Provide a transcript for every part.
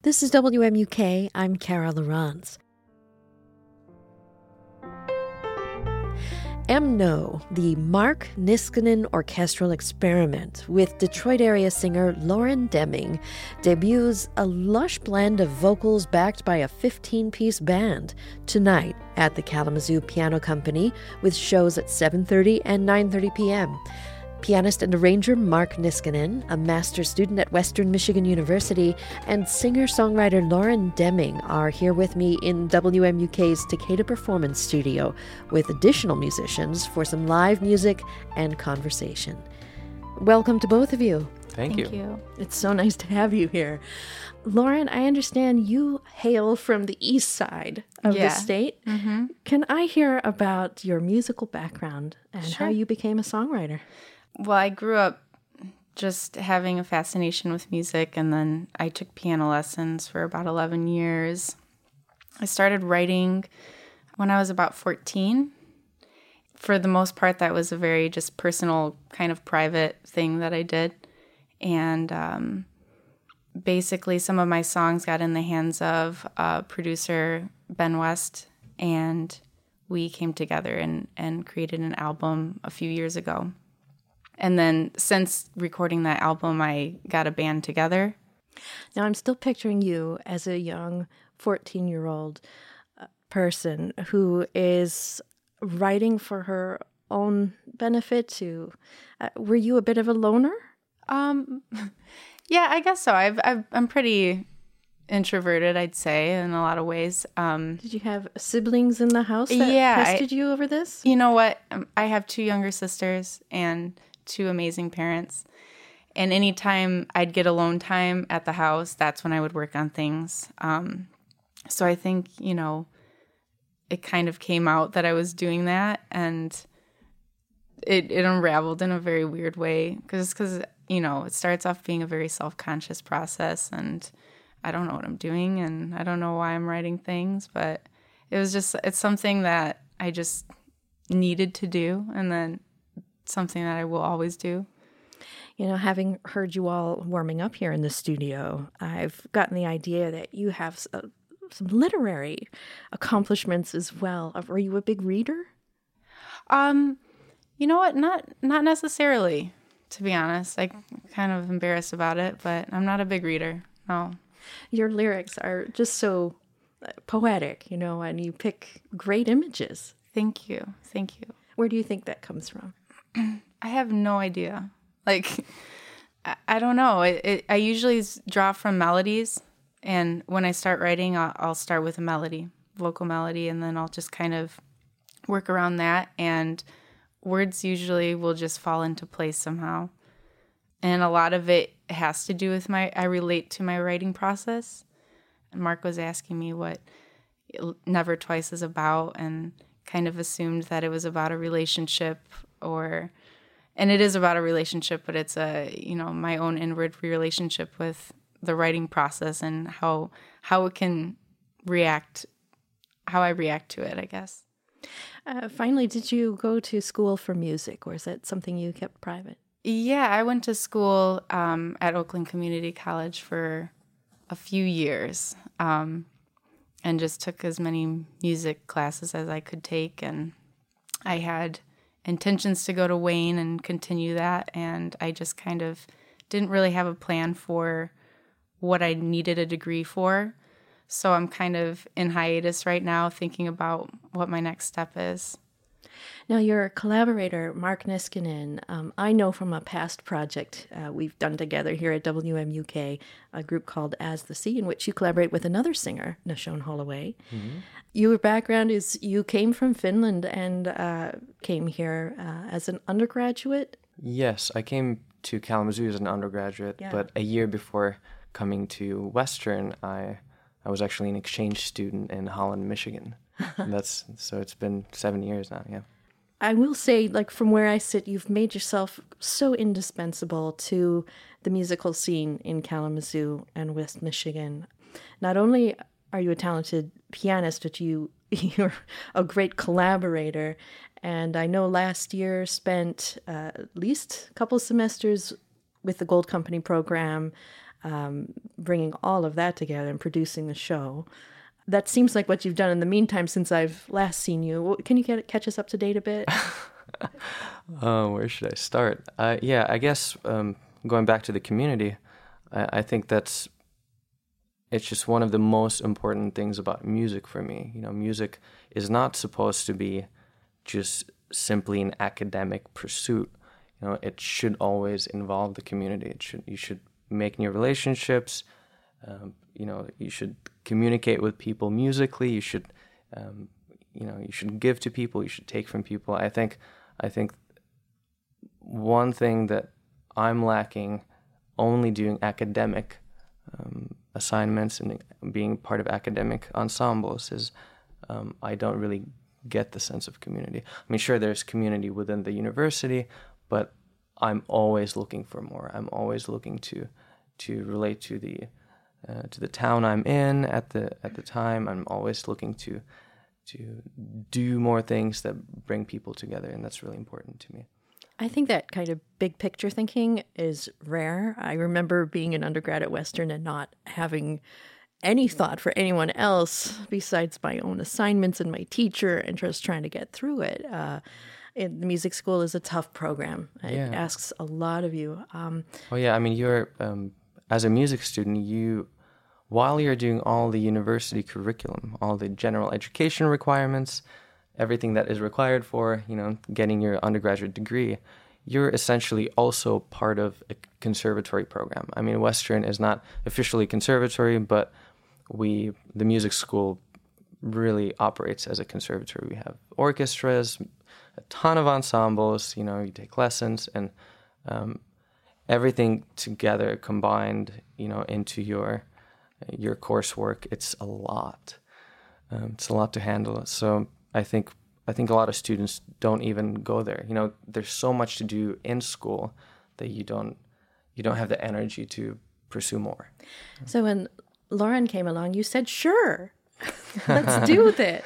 This is WMUK. I'm Kara Lawrence. MNO, the Mark Niskanen Orchestral Experiment with Detroit area singer Lauren Deming, debuts a lush blend of vocals backed by a 15-piece band tonight at the Kalamazoo Piano Company with shows at 7:30 and 9:30 p.m. Pianist and arranger Mark Niskanen, a master's student at Western Michigan University, and singer-songwriter Lauren Deming are here with me in WMUK's Takeda Performance Studio with additional musicians for some live music and conversation. Welcome to both of you. Thank you. It's so nice to have you here. Lauren, I understand you hail from the east side of the state. Mm-hmm. Can I hear about your musical background and how you became a songwriter? Well, I grew up just having a fascination with music, and then I took piano lessons for about 11 years. I started writing when I was about 14. For the most part, that was a very just personal, kind of private thing that I did. And basically, some of my songs got in the hands of producer Ben West, and we came together and created an album a few years ago. And then since recording that album, I got a band together. Now, I'm still picturing you as a young 14-year-old person who is writing for her own benefit to... were you a bit of a loner? Yeah, I guess so. I'm pretty introverted, I'd say, in a lot of ways. Did you have siblings in the house that tested you over this? You know what? I have two younger sisters and two amazing parents. And anytime I'd get alone time at the house, that's when I would work on things. So I think, it kind of came out that I was doing that, and it unraveled in a very weird way because it starts off being a very self-conscious process, and I don't know what I'm doing, and I don't know why I'm writing things, but it's something that I just needed to do, and then something that I will always do. Having heard you all warming up here in the studio, I've gotten the idea that you have some literary accomplishments as well. Are you a big reader? You know what? Not necessarily, to be honest. I'm kind of embarrassed about it, but I'm not a big reader. No. Your lyrics are just so poetic, and you pick great images. Thank you. Where do you think that comes from? I have no idea. I don't know. I usually draw from melodies, and when I start writing, I'll start with a melody, vocal melody, and then I'll just kind of work around that, and words usually will just fall into place somehow. And a lot of it has to do with I relate to my writing process. And Mark was asking me what Never Twice is about, and kind of assumed that it was about a relationship and it is about a relationship, but it's my own inward relationship with the writing process and how it can react, how I react to it, I guess. Finally, did you go to school for music, or is that something you kept private? Yeah, I went to school at Oakland Community College for a few years and just took as many music classes as I could take. And I had intentions to go to Wayne and continue that, and I just kind of didn't really have a plan for what I needed a degree for. So I'm kind of in hiatus right now, thinking about what my next step is. Now, your collaborator, Mark Niskanen, I know from a past project we've done together here at WMUK, a group called As the Sea, in which you collaborate with another singer, Nashon Holloway. Mm-hmm. Your background is you came from Finland and came here as an undergraduate? Yes, I came to Kalamazoo as an undergraduate, but a year before coming to Western, I was actually an exchange student in Holland, Michigan. So it's been 7 years now, yeah. I will say, from where I sit, you've made yourself so indispensable to the musical scene in Kalamazoo and West Michigan. Not only are you a talented pianist, but you're a great collaborator. And I know last year spent at least a couple semesters with the Gold Company program bringing all of that together and producing the show. That seems like what you've done in the meantime since I've last seen you. Can you catch us up to date a bit? Where should I start? Yeah, I guess going back to the community, I think it's just one of the most important things about music for me. You know, music is not supposed to be just simply an academic pursuit. You know, it should always involve the community. You should make new relationships. You know, you should communicate with people musically. You should, you should give to people. You should take from people. I think one thing that I'm lacking, only doing academic assignments and being part of academic ensembles, is I don't really get the sense of community. I mean, sure, there's community within the university, but I'm always looking for more. I'm always looking to relate to the town I'm in at the time. I'm always looking to do more things that bring people together, and that's really important to me. I think that kind of big picture thinking is rare. I remember being an undergrad at Western and not having any thought for anyone else besides my own assignments and my teacher, and just trying to get through it. The music school is a tough program. It asks a lot of you. Well, yeah, I mean, you're as a music student, while you're doing all the university curriculum, all the general education requirements, everything that is required for, getting your undergraduate degree, you're essentially also part of a conservatory program. I mean, Western is not officially conservatory, but the music school really operates as a conservatory. We have orchestras, a ton of ensembles, you take lessons, and everything together combined, into your coursework, it's a lot. It's a lot to handle. So I think a lot of students don't even go there. There's so much to do in school that you don't have the energy to pursue more. So when Lauren came along, you said, "Sure, let's do this."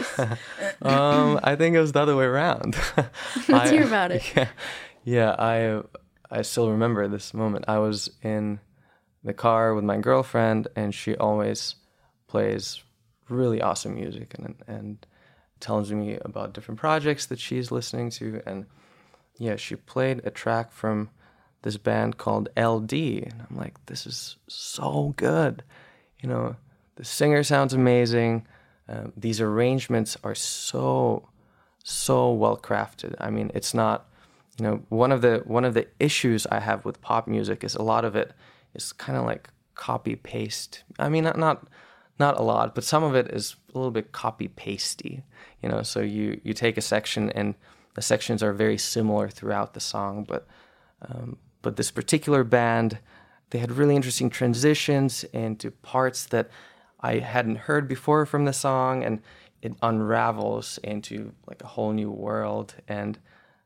I think it was the other way around. Let's hear about it. Yeah. I still remember this moment. I was in the car with my girlfriend, and she always plays really awesome music and tells me about different projects that she's listening to. And yeah, she played a track from this band called LD, and I'm like, this is so good. The singer sounds amazing. These arrangements are so well crafted. I mean, it's not, one of the issues I have with pop music is a lot of it is kind of like copy paste. I mean, not a lot, but some of it is a little bit copy pasty. So you take a section, and the sections are very similar throughout the song, but this particular band, they had really interesting transitions into parts that I hadn't heard before from the song, and it unravels into like a whole new world and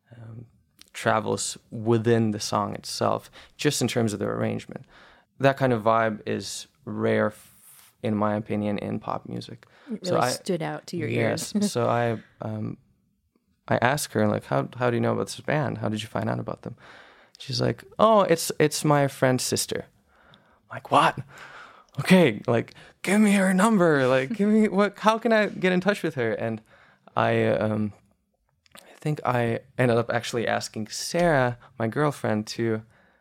travels within the song itself, just in terms of the arrangement. That kind of vibe is rare, in my opinion, in pop music. It really stood out to your ears. Yes. So I asked her, like, how do you know about this band? How did you find out about them? She's like, "Oh, it's my friend's sister." I'm like, what? Okay, like, give me her number. Like, give me how can I get in touch with her? And I think I ended up actually asking Sarah, my girlfriend, to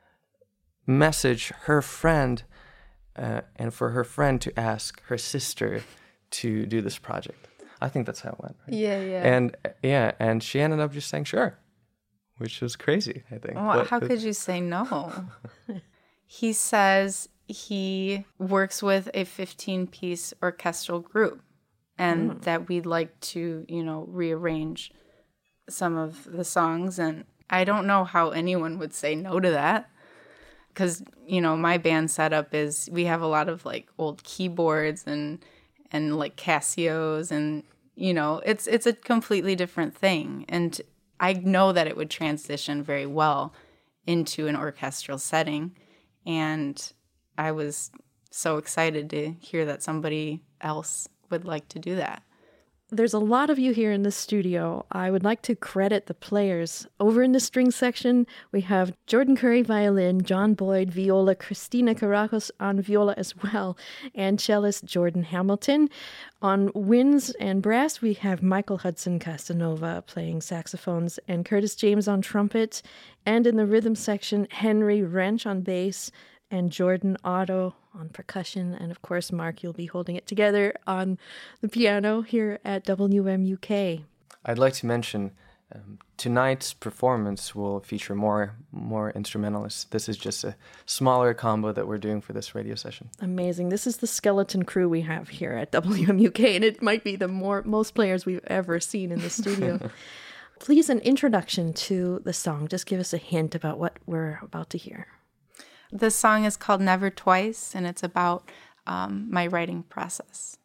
message her friend, and for her friend to ask her sister to do this project. I think that's how it went. Right? And she ended up just saying sure, which was crazy, I think. Well, how could you say no? He says he works with a 15-piece orchestral group, and that we'd like to, rearrange some of the songs. And I don't know how anyone would say no to that. Because, my band setup is, we have a lot of like old keyboards and like Casios, and, it's a completely different thing. And I know that it would transition very well into an orchestral setting. And I was so excited to hear that somebody else would like to do that. There's a lot of you here in the studio. I would like to credit the players. Over in the string section, we have Jordan Curry violin, John Boyd viola, Christina Carrajos on viola as well, and cellist Jordan Hamilton. On winds and brass, we have Michael Hudson Castanova playing saxophones and Curtis James on trumpet. And in the rhythm section, Henry Wrench on bass and Jordan Otto on percussion. And of course, Mark, you'll be holding it together on the piano here at WMUK. I'd like to mention tonight's performance will feature more instrumentalists. This is just a smaller combo that we're doing for this radio session. Amazing. This is the skeleton crew we have here at WMUK, and it might be the most players we've ever seen in the studio. Please, an introduction to the song. Just give us a hint about what we're about to hear. The song is called Never Twice, and it's about my writing process.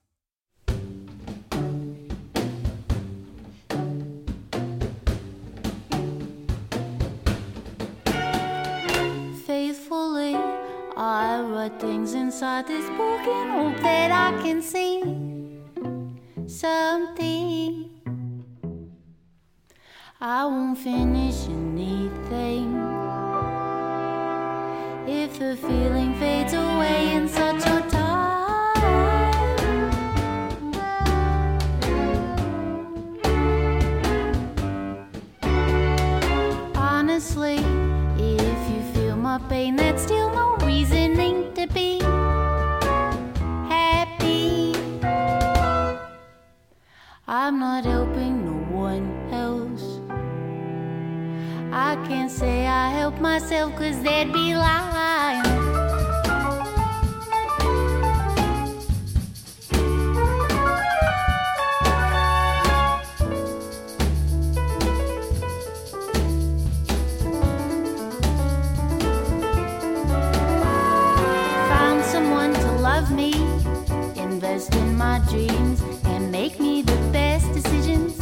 Faithfully, I write things inside this book and hope that I can see something. I won't finish anything if the feeling fades away in such a time. Honestly, if you feel my pain, that's still no reasoning to be happy. I'm not helping no one else. I can't say I help myself, 'cause that'd be lying. Found someone to love me, invest in my dreams, and make me the best decisions.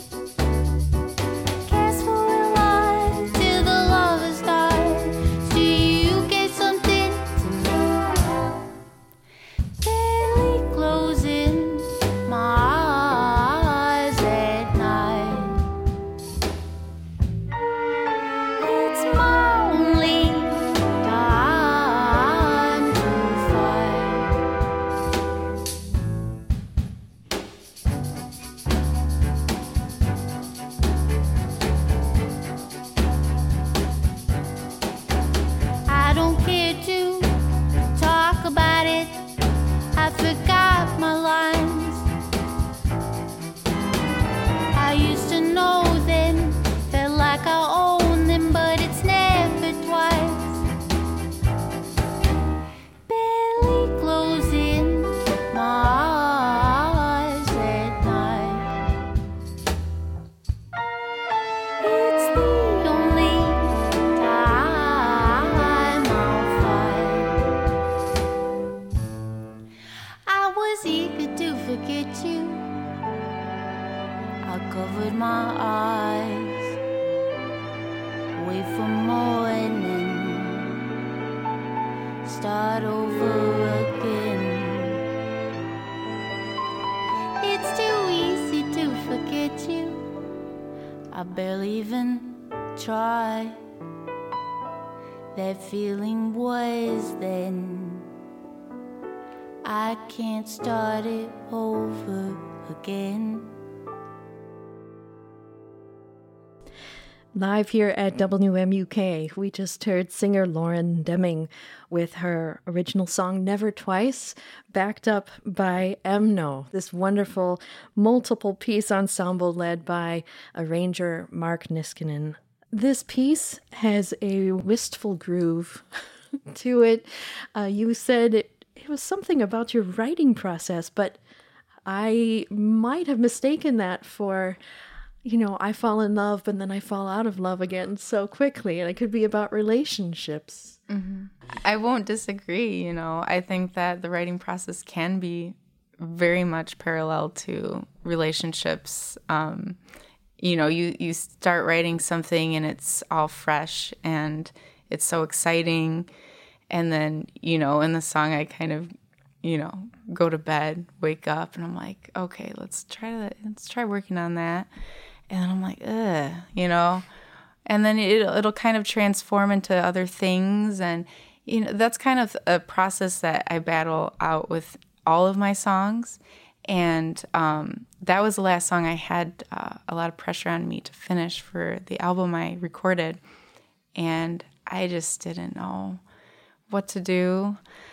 That feeling was then. I can't start it over again. Live here at WMUK, we just heard singer Lauren Deming with her original song Never Twice, backed up by EMNO, this wonderful multiple-piece ensemble led by arranger Mark Niskanen. This piece has a wistful groove to it. You said it was something about your writing process, but I might have mistaken that for, I fall in love, but then I fall out of love again so quickly, and it could be about relationships. Mm-hmm. I won't disagree, I think that the writing process can be very much parallel to relationships. You start writing something and it's all fresh and it's so exciting. And then, in the song, I kind of go to bed, wake up, and I'm like, okay, let's try working on that. And then I'm like, and then it'll kind of transform into other things. And, that's kind of a process that I battle out with all of my songs. And that was the last song I had a lot of pressure on me to finish for the album I recorded. And I just didn't know what to do.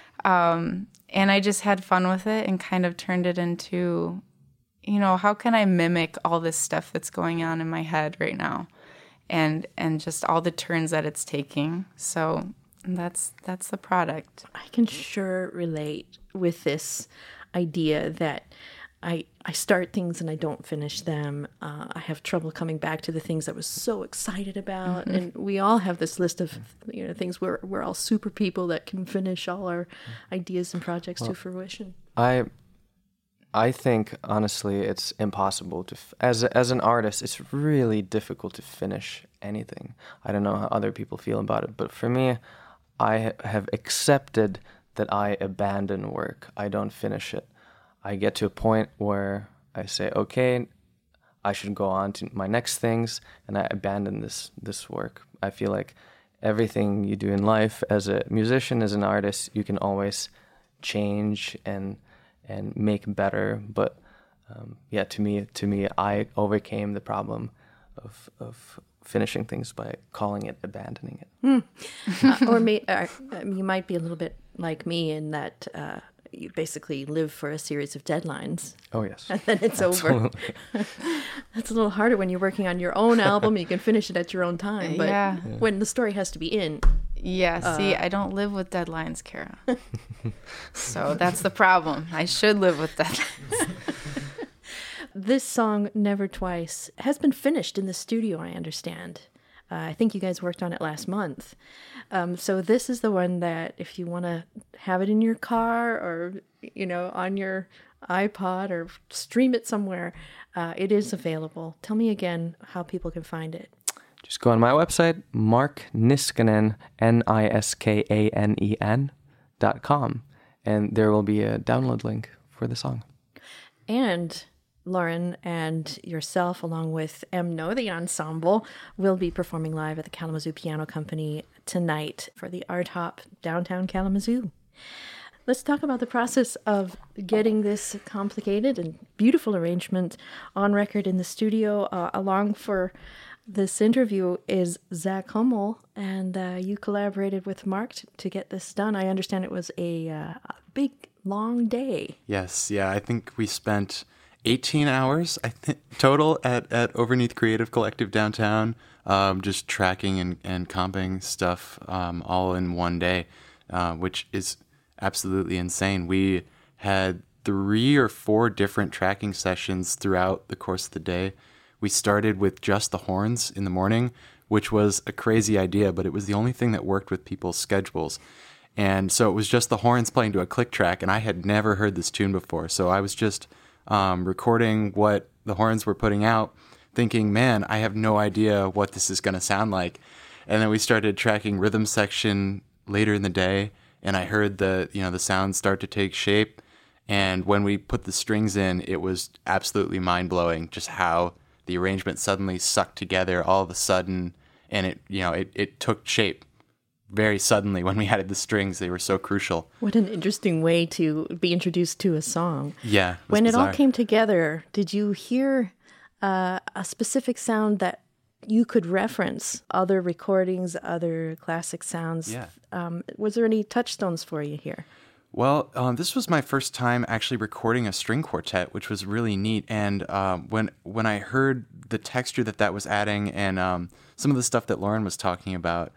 And I just had fun with it and kind of turned it into, how can I mimic all this stuff that's going on in my head right now, and just all the turns that it's taking. So that's the product. I can sure relate with this idea that I start things and I don't finish them. I have trouble coming back to the things I was so excited about. Mm-hmm. And we all have this list of things where we're all super people that can finish all our ideas and projects to fruition. I think, honestly, it's impossible to, as an artist, it's really difficult to finish anything. I don't know how other people feel about it, but for me, I have accepted that I abandon work. I don't finish it. I get to a point where I say, okay, I should go on to my next things, and I abandon this work. I feel like everything you do in life as a musician, as an artist, you can always change and make better. But to me, I overcame the problem of finishing things by calling it abandoning it. You might be a little bit like me in that you basically live for a series of deadlines. Oh, yes. And then it's over. That's a little harder when you're working on your own album. You can finish it at your own time. But when the story has to be in. Yeah, see, I don't live with deadlines, Kara. So that's the problem. I should live with deadlines. This song, Never Twice, has been finished in the studio, I understand. I think you guys worked on it last month. So this is the one that if you want to have it in your car or, on your iPod or stream it somewhere, it is available. Tell me again how people can find it. Just go on my website, Mark Niskanen, NISKANEN.com, and there will be a download link for the song. And Lauren and yourself, along with MNO, the ensemble, will be performing live at the Kalamazoo Piano Company tonight for the Art Hop downtown Kalamazoo. Let's talk about the process of getting this complicated and beautiful arrangement on record in the studio. Along for this interview is Zach Hummel, and you collaborated with Mark to get this done. I understand it was a big, long day. Yes, I think we spent 18 hours, total at Overneath Creative Collective downtown, just tracking and comping stuff all in one day, which is absolutely insane. We had 3 or 4 different tracking sessions throughout the course of the day. We started with just the horns in the morning, which was a crazy idea, but it was the only thing that worked with people's schedules. And so it was just the horns playing to a click track, and I had never heard this tune before. So I was just recording what the horns were putting out, thinking, man, I have no idea what this is going to sound like. And then we started tracking rhythm section later in the day, and I heard the sounds start to take shape. And when we put the strings in, it was absolutely mind-blowing just how the arrangement suddenly sucked together all of a sudden, and it took shape very suddenly when we added the strings. They were so crucial. What an interesting way to be introduced to a song. Yeah. When bizarre. It all came together, did you hear a specific sound that you could reference? Other recordings, other classic sounds? Yeah. Was there any touchstones for you here? Well, this was my first time actually recording a string quartet, which was really neat. And when I heard the texture that was adding and some of the stuff that Lauren was talking about,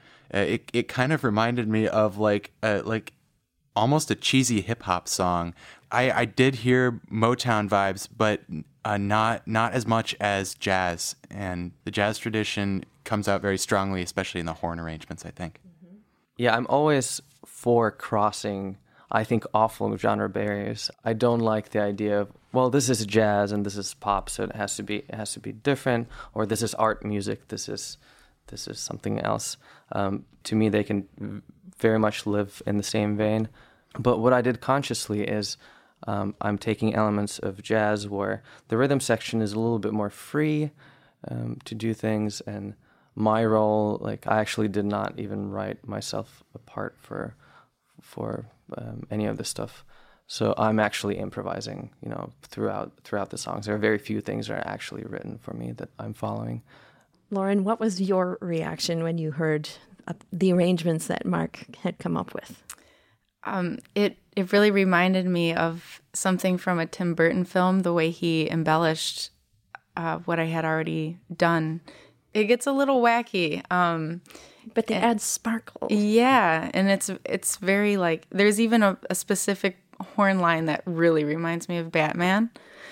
it kind of reminded me of like almost a cheesy hip hop song. I did hear Motown vibes, but not as much as jazz. And the jazz tradition comes out very strongly, especially in the horn arrangements, I think. Mm-hmm. Yeah, I'm always for crossing, I think, awful genre barriers. I don't like the idea of, well, this is jazz and this is pop, so it has to be different, or this is art music, this is something else. To me, they can very much live in the same vein. But what I did consciously is I'm taking elements of jazz where the rhythm section is a little bit more free to do things, and my role, like I actually did not even write myself a part for any of this stuff. So I'm actually improvising, throughout the songs. There are very few things that are actually written for me that I'm following. Lauren, what was your reaction when you heard the arrangements that Mark had come up with? It really reminded me of something from a Tim Burton film, the way he embellished what I had already done. It gets a little wacky. But they add sparkle. Yeah, and it's very like, there's even a specific horn line that really reminds me of Batman,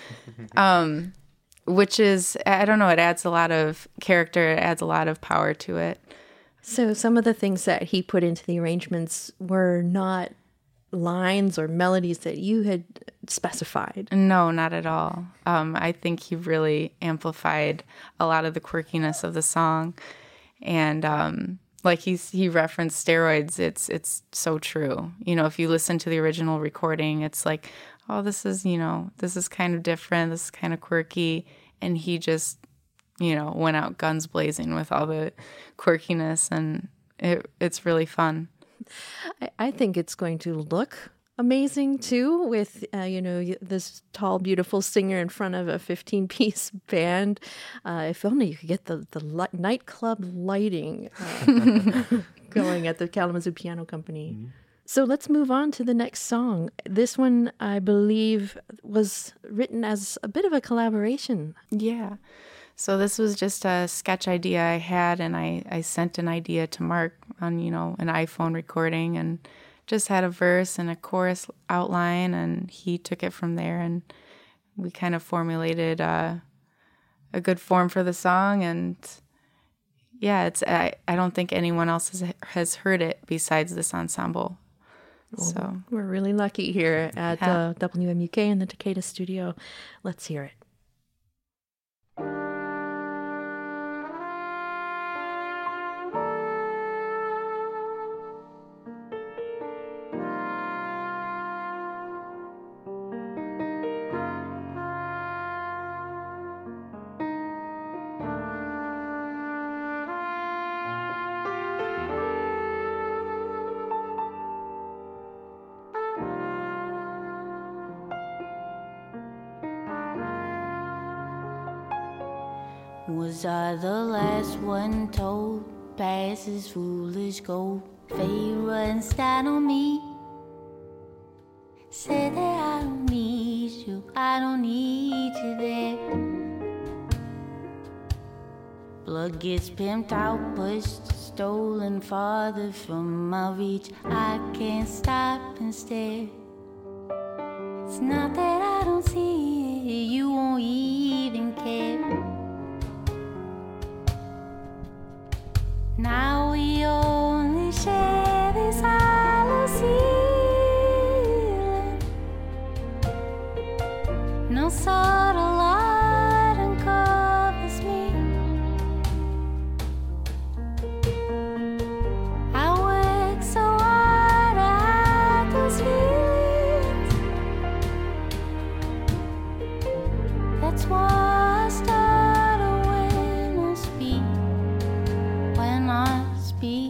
which is, I don't know, it adds a lot of character, it adds a lot of power to it. So some of the things that he put into the arrangements were not lines or melodies that you had specified. No, not at all. I think he really amplified a lot of the quirkiness of the song. And like he referenced steroids, it's so true. If you listen to the original recording, it's like, oh, this is kind of different, this is kind of quirky. And he just, went out guns blazing with all the quirkiness, and it's really fun. I think it's going to look amazing too, with this tall, beautiful singer in front of a 15-piece band. If only you could get the nightclub lighting going at the Kalamazoo Piano Company. Mm-hmm. So let's move on to the next song. This one, I believe, was written as a bit of a collaboration. Yeah. So this was just a sketch idea I had, and I sent an idea to Mark on, an iPhone recording, and just had a verse and a chorus outline, and he took it from there, and we kind of formulated a good form for the song. And yeah, I don't think anyone else has heard it besides this ensemble. Well, so we're really lucky here at WMUK in the Takeda studio. Let's hear it. Was I the last one told? Past is foolish gold. Fate runs down on me. Said that I don't need you, I don't need you there. Blood gets pimped out, pushed, stolen farther from my reach. I can't stop and stare. It's not that I don't see it, you won't even care. Now we only share this hollow ceiling. No subtle light uncovers me. I work so hard to hide those feelings. That's why I stutter when I speak. When I speak,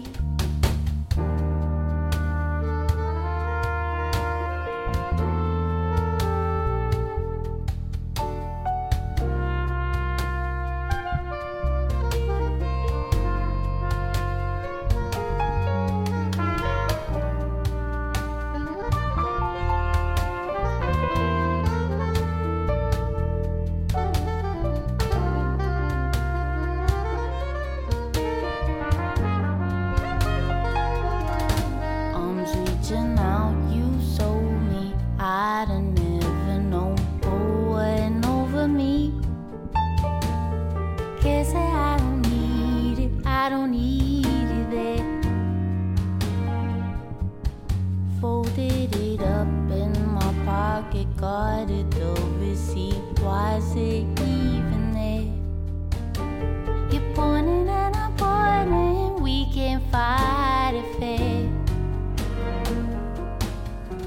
guarded the receipt. Why is it even there? You're pointing and I'm pointing. We can't fight it fair.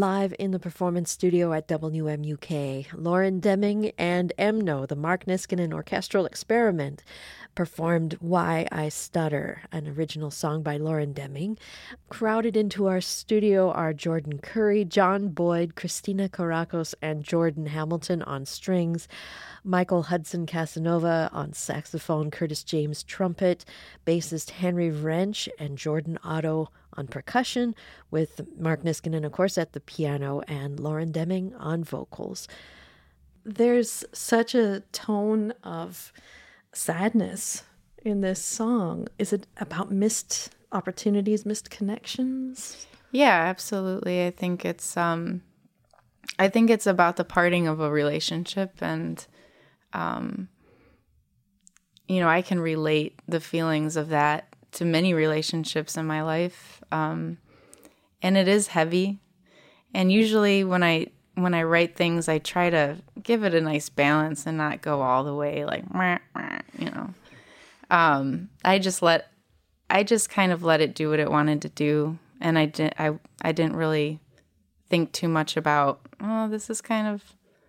Live in the performance studio at WMUK, Lauren Deming and Emno, the Mark Niskanen Orchestral Experiment, performed Why I Stutter, an original song by Lauren Deming. Crowded into our studio are Jordan Curry, John Boyd, Christina Caracos, and Jordan Hamilton on strings, Michael Hudson Casanova on saxophone, Curtis James trumpet, bassist Henry Wrench, and Jordan Otto on percussion, with Mark Niskanen, of course, at the piano, and Lauren Deming on vocals. There's such a tone of sadness in this song. Is it about missed opportunities, missed connections? Yeah, absolutely. I think it's about the parting of a relationship, and I can relate the feelings of that to many relationships in my life. And it is heavy. And usually when I write things, I try to give it a nice balance and not go all the way like, I just kind of let it do what it wanted to do. And I didn't really think too much about, oh, this is kind of,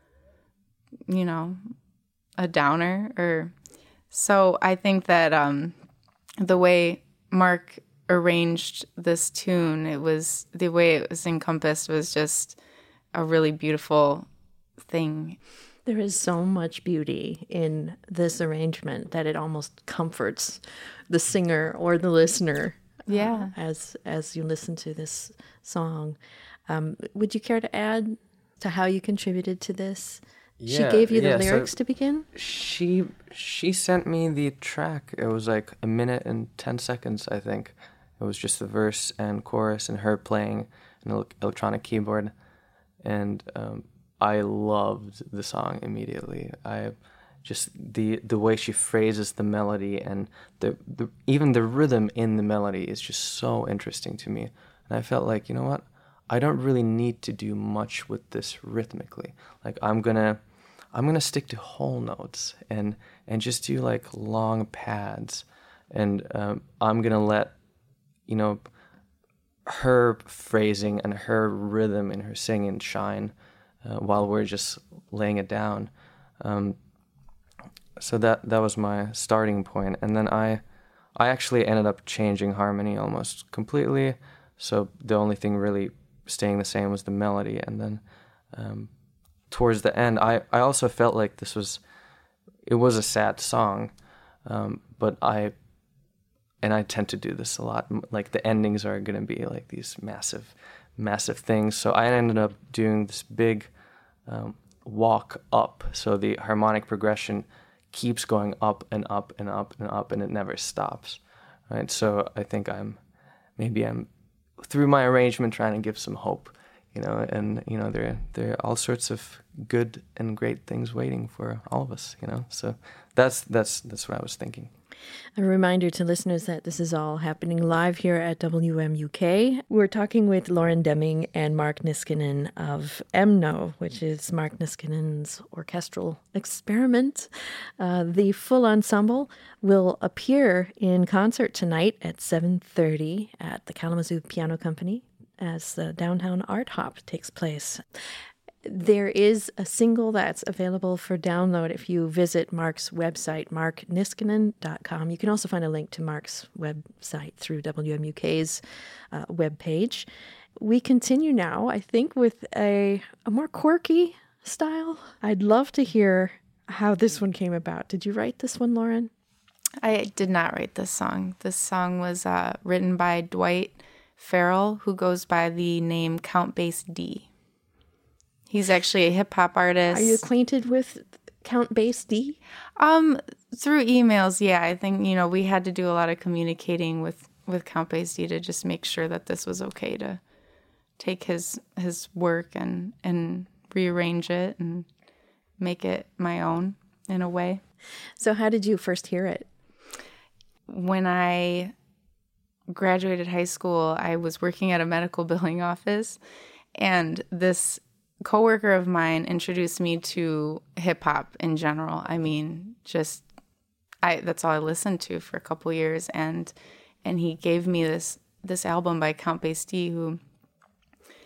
a downer. So I think that the way Mark arranged this tune, the way it was encompassed was just a really beautiful thing. There is so much beauty in this arrangement that it almost comforts the singer or the listener. Yeah. As you listen to this song. Would you care to add to how you contributed to this? Yeah, she gave you the yeah, lyrics so to begin? She sent me the track. It was like 1 minute and 10 seconds, I think. It was just the verse and chorus and her playing an electronic keyboard. And I loved the song immediately. I just the way she phrases the melody and the even the rhythm in the melody is just so interesting to me. And I felt like, you know what? I don't really need to do much with this rhythmically. Like I'm gonna stick to whole notes and just do like long pads, and I'm gonna let her phrasing and her rhythm and her singing shine while we're just laying it down. So that was my starting point, and then I actually ended up changing harmony almost completely. So the only thing really staying the same was the melody, and then towards the end, I also felt like it was a sad song, but I tend to do this a lot. Like the endings are going to be like these massive, massive things. So I ended up doing this big walk up. So the harmonic progression keeps going up and up and up and up, and it never stops. Right. So I think I'm through my arrangement trying to give some hope, and there are all sorts of good and great things waiting for all of us, So that's what I was thinking. A reminder to listeners that this is all happening live here at WMUK. We're talking with Lauren Deming and Mark Niskanen of Emno, which is Mark Niskanen's orchestral experiment. The full ensemble will appear in concert tonight at 7:30 at the Kalamazoo Piano Company as the Downtown Art Hop takes place. There is a single that's available for download if you visit Mark's website, markniskanen.com. You can also find a link to Mark's website through WMUK's webpage. We continue now, I think, with a more quirky style. I'd love to hear how this one came about. Did you write this one, Lauren? I did not write this song. This song was written by Dwight Farrell, who goes by the name Count Bass D. He's actually a hip-hop artist. Are you acquainted with Count Bass D? Through emails, yeah. I think, we had to do a lot of communicating with Count Bass D to just make sure that this was okay to take his work and rearrange it and make it my own in a way. So how did you first hear it? When I graduated high school, I was working at a medical billing office, and this coworker of mine introduced me to hip hop in general. I mean, that's all I listened to for a couple years, and he gave me this album by Count Bass D, who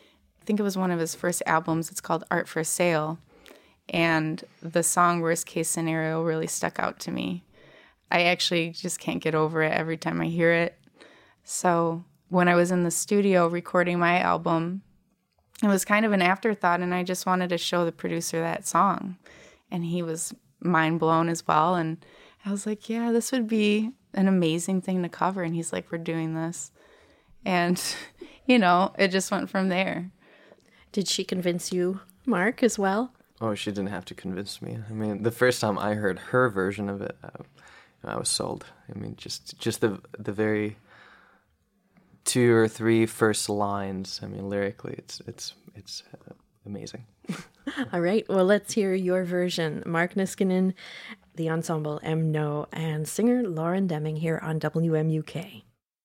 think it was one of his first albums. It's called Art for Sale. And the song Worst Case Scenario really stuck out to me. I actually just can't get over it every time I hear it. So when I was in the studio recording my album, it was kind of an afterthought, and I just wanted to show the producer that song. And he was mind blown as well. And I was like, yeah, this would be an amazing thing to cover. And he's like, we're doing this. And, it just went from there. Did she convince you, Mark, as well? Oh, she didn't have to convince me. I mean, the first time I heard her version of it, I was sold. I mean, just the very 2 or 3 first lines. I mean, lyrically, it's amazing. All right. Well, let's hear your version. Mark Niskanen, the ensemble No, and singer Lauren Deming here on WMUK.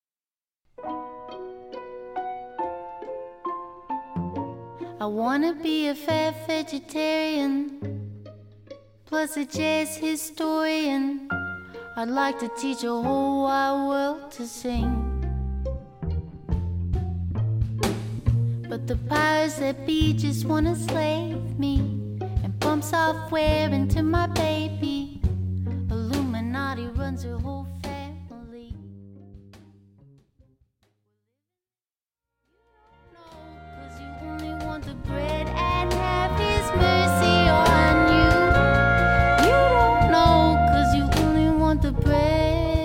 I wanna be a fat vegetarian, plus a jazz historian. I'd like to teach a whole wide world to sing. But the powers that be just wanna slave me and pump software into my baby. Illuminati runs her whole family. No, 'cause you only want the bread and have his mercy on you. You don't know, 'cause you only want the bread.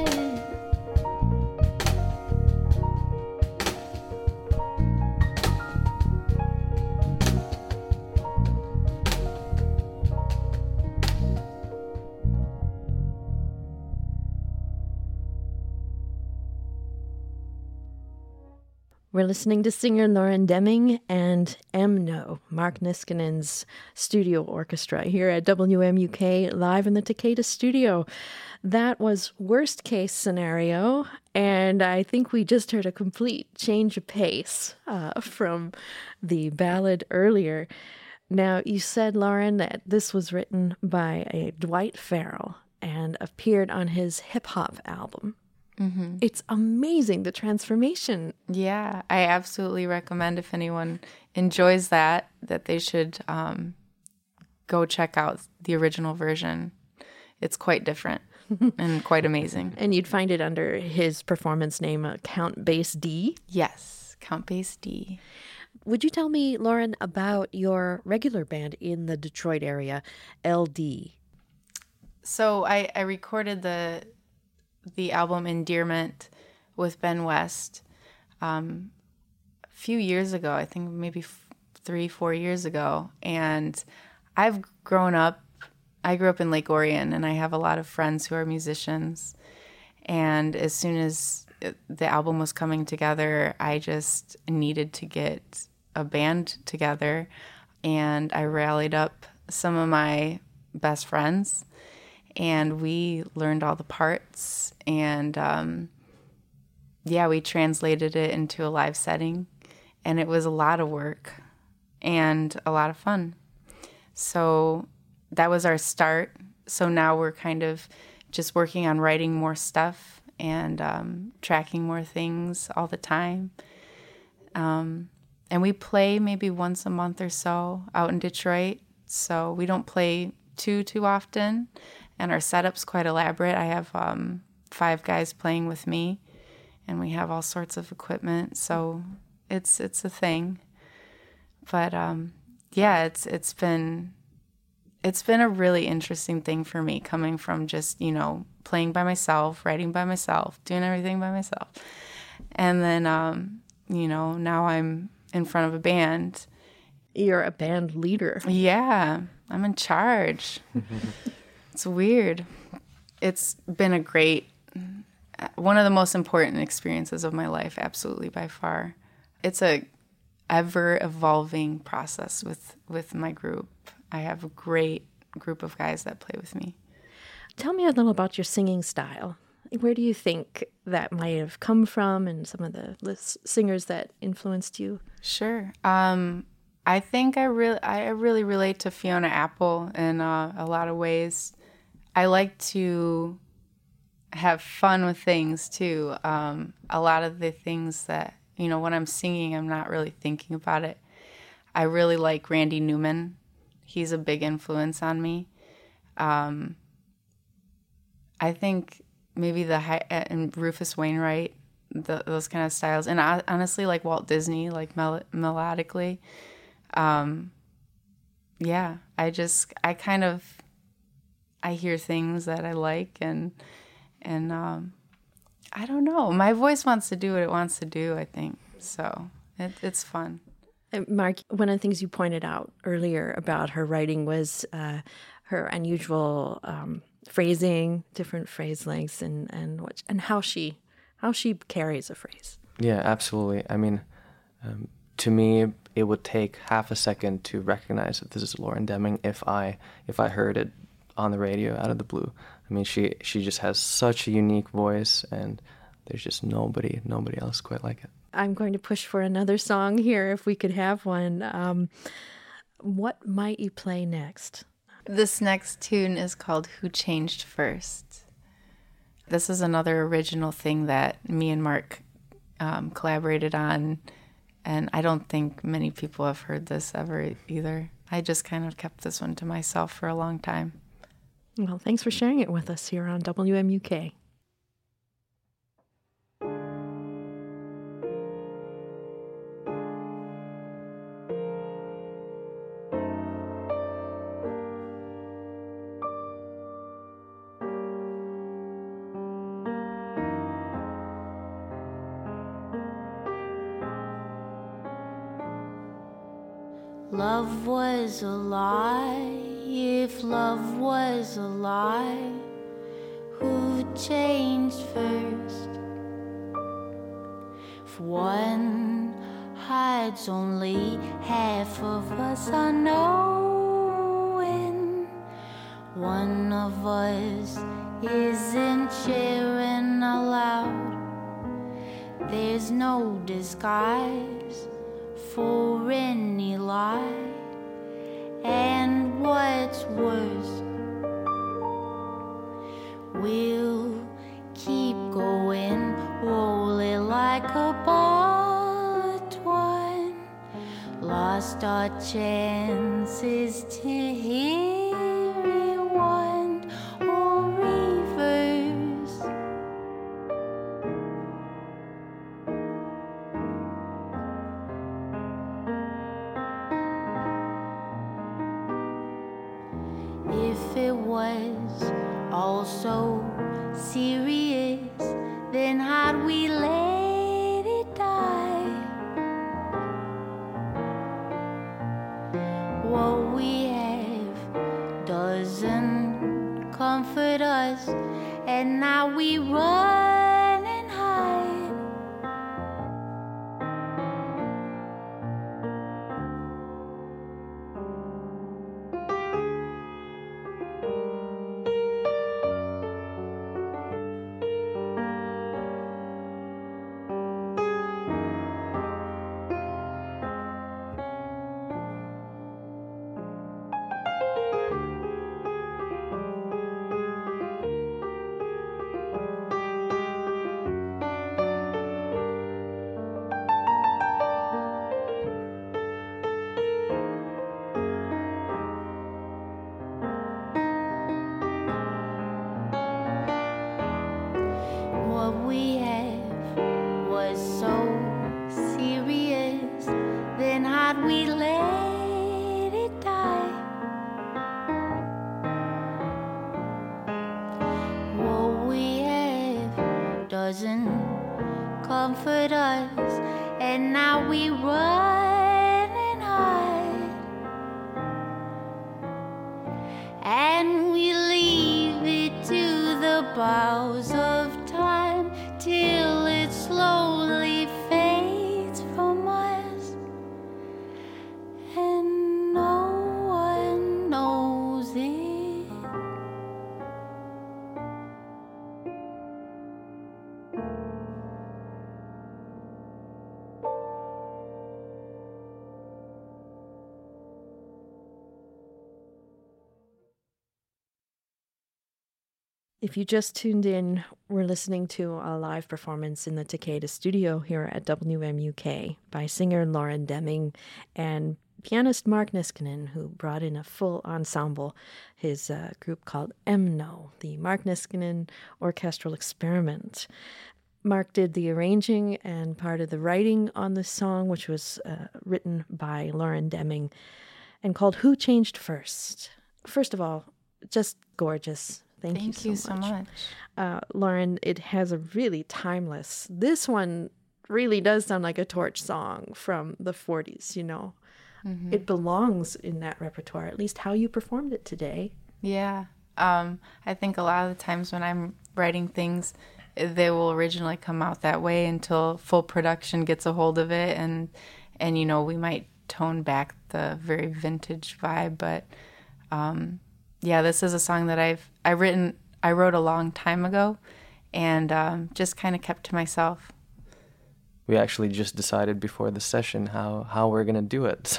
We're listening to singer Lauren Deming and No, Mark Niskanen's studio orchestra here at WMUK live in the Takeda studio. That was Worst Case Scenario, and I think we just heard a complete change of pace from the ballad earlier. Now, you said, Lauren, that this was written by a Dwight Farrell and appeared on his hip-hop album. Mm-hmm. It's amazing, the transformation. Yeah, I absolutely recommend if anyone enjoys that they should go check out the original version. It's quite different and quite amazing. And you'd find it under his performance name, Count Bass D? Yes, Count Bass D. Would you tell me, Lauren, about your regular band in the Detroit area, LD? So I recorded the album Endearment with Ben West a few years ago, I think maybe 3-4 years ago. And I grew up in Lake Orion, and I have a lot of friends who are musicians. And as soon as the album was coming together, I just needed to get a band together. And I rallied up some of my best friends, and we learned all the parts, and we translated it into a live setting, and it was a lot of work and a lot of fun. So that was our start. So now we're kind of just working on writing more stuff and tracking more things all the time. And we play maybe once a month or so out in Detroit. So we don't play too often. And our setup's quite elaborate. I have 5 guys playing with me, and we have all sorts of equipment. So it's a thing. But it's been a really interesting thing for me, coming from just playing by myself, writing by myself, doing everything by myself, and then now I'm in front of a band. You're a band leader. Yeah, I'm in charge. It's weird. It's been one of the most important experiences of my life, absolutely, by far. It's a ever-evolving process with my group. I have a great group of guys that play with me. Tell me a little about your singing style. Where do you think that might have come from, and some of the singers that influenced you? Sure. I think I really relate to Fiona Apple in a lot of ways. I like to have fun with things too. A lot of the things that when I'm singing, I'm not really thinking about it. I really like Randy Newman. He's a big influence on me. I think maybe and Rufus Wainwright, those kind of styles. And honestly, like Walt Disney, like melodically. Yeah, I hear things that I like, and I don't know. My voice wants to do what it wants to do, I think. So it's fun. Mark, one of the things you pointed out earlier about her writing was her unusual phrasing, different phrase lengths, and how she carries a phrase. Yeah, absolutely. I mean, to me, it would take half a second to recognize that this is Lauren Deming if I heard it on the radio out of the blue. I mean, she just has such a unique voice, and there's just nobody else quite like it. I'm going to push for another song here if we could have one. What might you play next? This next tune is called Who Changed First. This is another original thing that me and Mark collaborated on, and I don't think many people have heard this ever either. I just kind of kept this one to myself for a long time. Well, thanks for sharing it with us here on WMUK. Love was a lie, if love was a lie, who changed first? If one hides only half of us are knowing, one of us isn't sharing aloud. There's no disguise for any lie, and what's worse, we'll keep going, roll it like a ball of twine, lost our chances to hit rewind or reverse. If it was all so serious, then had we let it die? What we have doesn't comfort us, and now we run and hide. What we have was so serious, then had we let it die? What we have doesn't comfort us, and now we run and hide, and we leave it to the boughs of time till it slowly fades from us, and no one knows it. If you just tuned in, we're listening to a live performance in the Takeda studio here at WMUK by singer Lauren Deming. And pianist Mark Niskanen, who brought in a full ensemble, his group called EMNO, the Mark Niskanen Orchestral Experiment. Mark did the arranging and part of the writing on this song, which was written by Lauren Deming and called Who Changed First? First of all, just gorgeous. Thank you so much. Lauren, it has a really timeless, this one really does sound like a Torch song from the 40s, you know. Mm-hmm. It belongs in that repertoire, at least how you performed it today. Yeah. I think a lot of the times when I'm writing things, they will originally come out that way until full production gets a hold of it. And you know, we might tone back the very vintage vibe. But, yeah, this is a song that I wrote a long time ago and just kind of kept to myself. We actually just decided before the session how we're going to do it.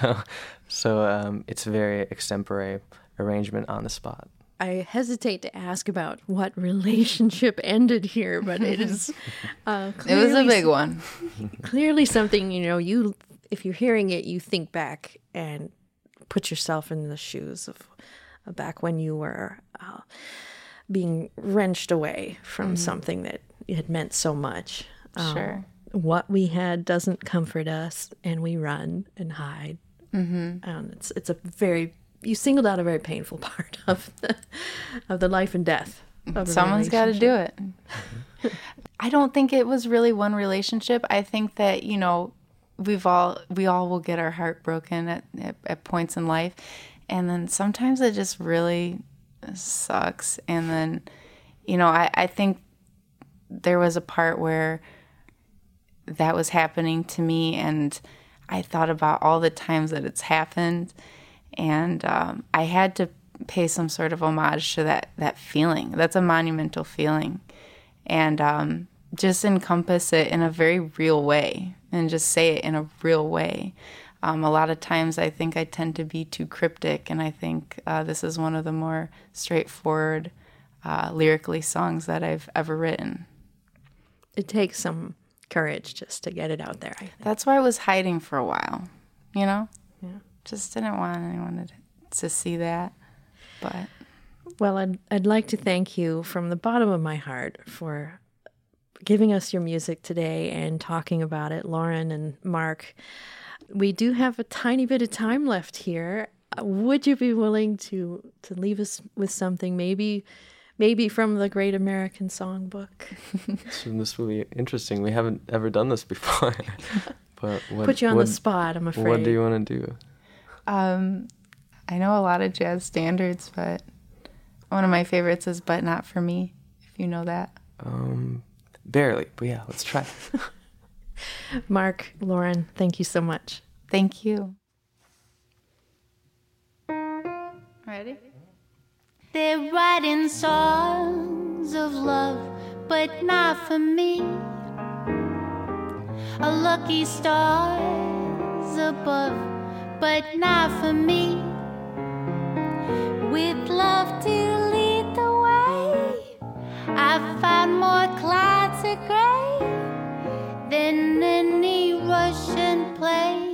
So it's a very extempore arrangement on the spot. I hesitate to ask about what relationship ended here, but it is it was a big one. Clearly something, you know, if you're hearing it, you think back and put yourself in the shoes of back when you were being wrenched away from something that had meant so much. Sure. What we had doesn't comfort us, and we run and hide. Mm-hmm. It's a very, you singled out a very painful part of the life and death of a Someone's got to do it. I don't think it was really one relationship. I think that, you know, we all will get our heart broken at points in life, and then sometimes it just really sucks. And then, you know, I think there was a part where that was happening to me, and I thought about all the times that it's happened, and I had to pay some sort of homage to that feeling. That's a monumental feeling, and just encompass it in a very real way, and just say it in a real way. A lot of times I think I tend to be too cryptic, and I think this is one of the more straightforward lyrically songs that I've ever written. It takes some courage just to get it out there, I think. That's why I was hiding for a while, you know? Yeah. Just didn't want anyone to see that. But well, I'd like to thank you from the bottom of my heart for giving us your music today and talking about it, Lauren and Mark. We do have a tiny bit of time left here. Would you be willing to leave us with something, maybe from the Great American Songbook? So this will be interesting. We haven't ever done this before. But put you on the spot, I'm afraid. What do you want to do? I know a lot of jazz standards, but one of my favorites is But Not For Me, if you know that. Barely, but yeah, let's try. Mark, Lauren, thank you so much. Thank you. Ready? They're writing songs of love, but not for me. A lucky stars above, but not for me. With love to lead the way, I found more clouds of gray than any Russian play.